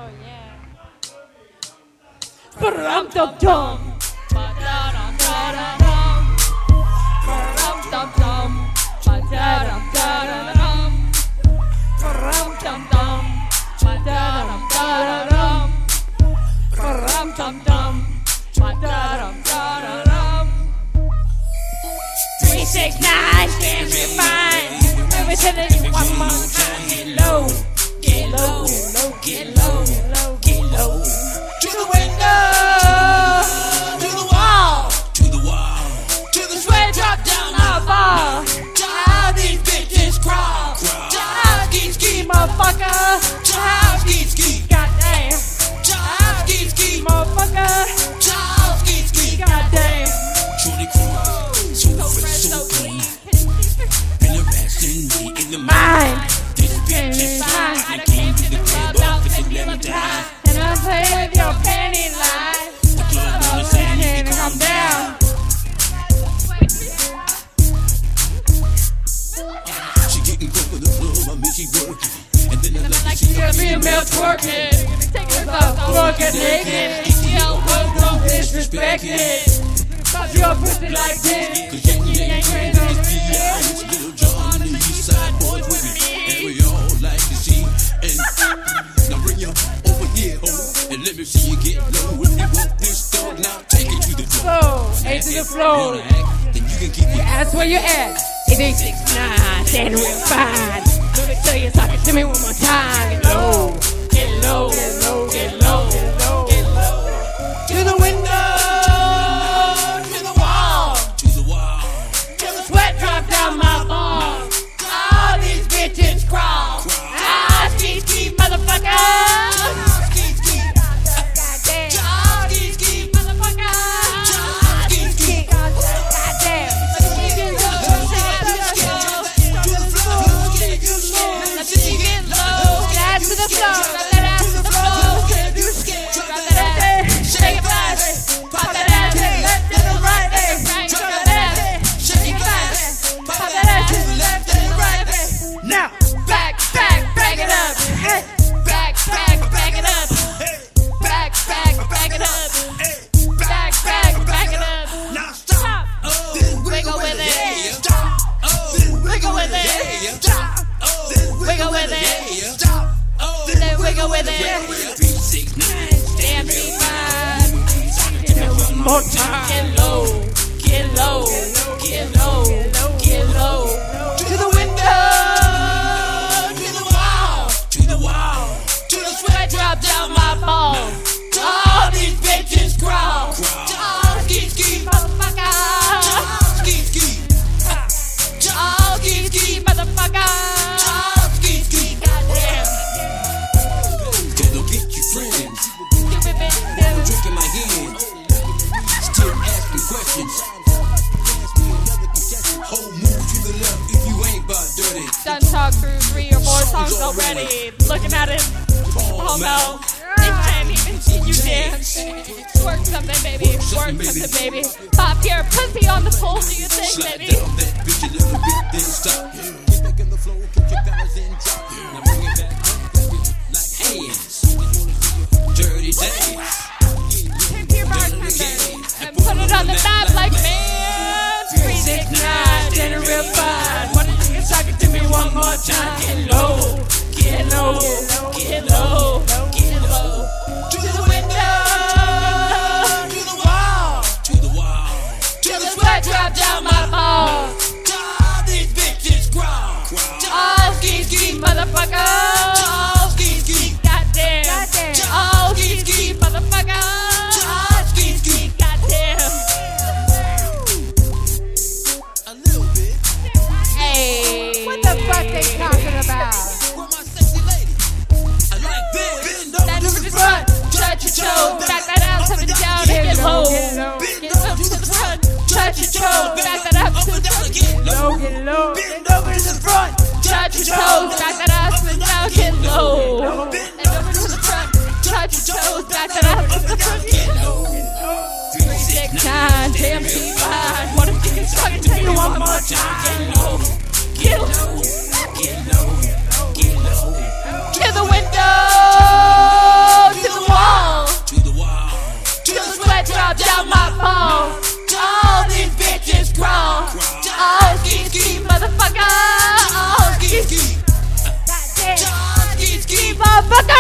Oh yeah. Ba-dum dum dum. Ba-da-dum da-da-dum. Ba-dum dum dum. Ba-da-dum da-da-dum. Ba-dum dum dum. Ba-da-dum da-da-dum. Ba-dum dum dum. Ba-da-dum da-da-dum. 369, stand refined. Let me tell you one more time. Get low, get low, get low, get low, get low. To the window, to the wall, to the wall, to the sweat drop down my ball. To how these bitches crawl. To how ski motherfucker. To how ski. Goddamn. To how ski motherfucker. To how ski. Goddamn. truly cool, so fresh, so clean. Been harassing me in the mind. This bitch is fine. I came to the club out to die. And I play with your panty line. The club wanna say you need to calm down. She getting cold with the club, I mean she working. And then I like she Get me a male twerking. Take her off, fucking naked. ATL was no disrespected. Pop your pussy like this. Cause you ain't crazy. It's Little John and the East Side boys with me. And we all like to see. And now bring you over here, ho. And let me see you get low. If you want this dog, now take it to the floor. Flow, A to the flow. Then you can keep it. That's where you at. 869, stand real fine. Let me tell you, talk it to me one more time. Get low, get low, get low, get low, get low, get low. To the window, to the wall, To the wall. till the sweat drop down my balls. All these bitches crawl. Ah, ski, motherfucker. Now, back it up. Back it up. Back it up. Back it up. Now stop. Wiggle with it. Stop. Wiggle with it. Stop. Wiggle with it. Stop. Then wiggle with it. 369. Stand me fine. One more time. Get low. Get low. Get low. Get low. To the window. To the wall. To the wall. To the sweat drop down my balls. All these bitches crawl. All ski, motherfucker. All ski, motherfucker. Goddamn. Gonna get you friends. Drinking my hand. Still asking questions. Whole move to the left if you ain't about dirty. Done talk through 3 or 4 songs already. Looking at it. Oh no. It can't even see you dance. Work something, baby. Work something, baby. Pop your pussy on the pole, do you think, Slide baby? down that bitch a little bit, then stop. Get back in the flow, kick your balance and drop. Now bring it back up like hands. Dirty dance. Take your rock and put it on the map like man. 369, dinner real fine. What if you can talk it to me one more time? Get low, get low, get low, get low. To the window, To the wall. To the wall. till the sweat drop down my balls. All these bitches crawl. All ski, motherfucker. All ski, goddamn. All ski, motherfucker. All ski, goddamn. A little bit. Hey. What the fuck they talking about? Where my sexy lady? I like this. Bend over Stand to to the the front. front, touch your toes, back that ass up and down, and get low. Get up to the front, touch your toes, back that ass Up to and the down front. again. Low. Get low. Bend over to the front. Touch your toes, back that ass up and down, get low. And over to the front, touch your toes, back that ass up to the front, get low. 369, damn, she fine. What if you can talk it to me one more time? Get low, get low, Get low. Get low. to the window. on my phone. All these bitches crawl. Oh, ski, motherfucker. Oh, ski, motherfucker.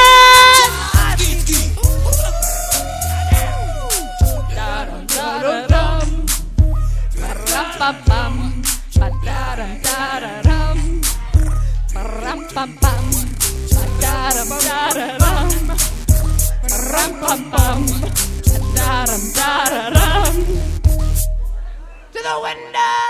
Da-dum-da-da-dum. Ba-ram-pam-pam. Ba-da-dum-da-da-dum. Ba-ram-pam-pam. Ba-da-dum-da-da-dum. Ba-ram-pam-pam. Ba-da-dum-da-da-dum. To the window!